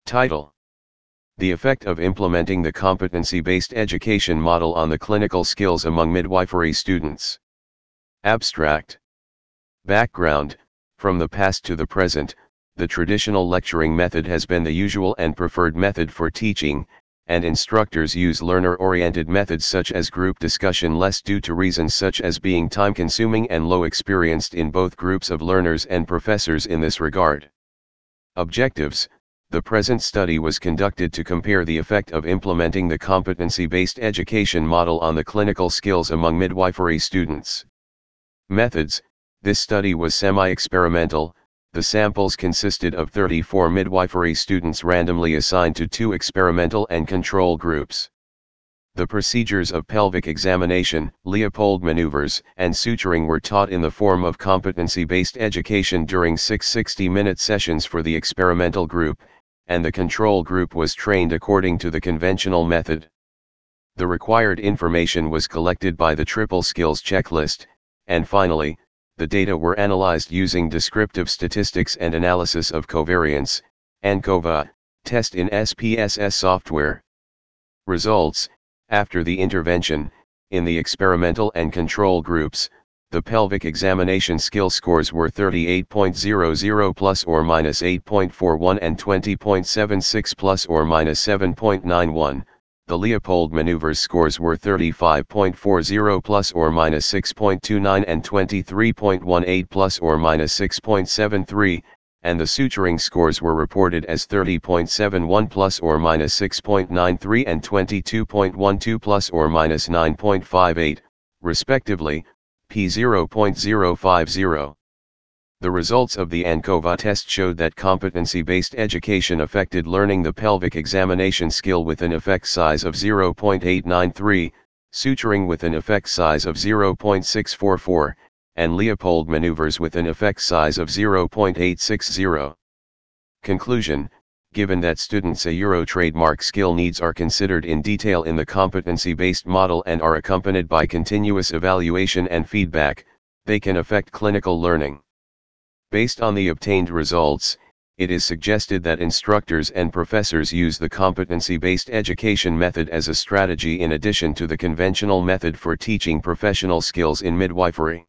Title: The effect of implementing the competency-based education model on the clinical skills among midwifery students. Abstract. Background: From the past to the present, the traditional lecturing method has been the usual and preferred method for teaching, and instructors use learner-oriented methods such as group discussion less due to reasons such as being time-consuming and low experienced in both groups of learners and professors in this regard. Objectives: The present study was conducted to compare the effect of implementing the competency-based education model on the clinical skills among midwifery students. Methods: This study was semi-experimental. The samples consisted of 34 midwifery students randomly assigned to 2 experimental and control groups. The procedures of pelvic examination, Leopold maneuvers, and suturing were taught in the form of competency-based education during 6 60-minute sessions for the experimental group, and the control group was trained according to the conventional method. The required information was collected by the triple skills checklist, and finally, the data were analyzed using descriptive statistics and analysis of covariance, ANCOVA, test in SPSS software. Results: After the intervention, in the experimental and control groups, the pelvic examination skill scores were 38.00 plus or minus 8.41 and 20.76 plus or minus 7.91. The Leopold maneuvers scores were 35.40 plus or minus 6.29 and 23.18 plus or minus 6.73, and the suturing scores were reported as 30.71 plus or minus 6.93 and 22.12 plus or minus 9.58, respectively, p0.050. The results of the ANCOVA test showed that competency-based education affected learning the pelvic examination skill with an effect size of 0.893, suturing with an effect size of 0.644, and Leopold maneuvers with an effect size of 0.860. Conclusion: Given that students' Euro trademark skill needs are considered in detail in the competency-based model and are accompanied by continuous evaluation and feedback, they can affect clinical learning. Based on the obtained results, it is suggested that instructors and professors use the competency-based education method as a strategy in addition to the conventional method for teaching professional skills in midwifery.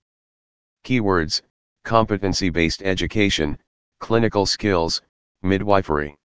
Keywords: competency-based education, clinical skills, midwifery.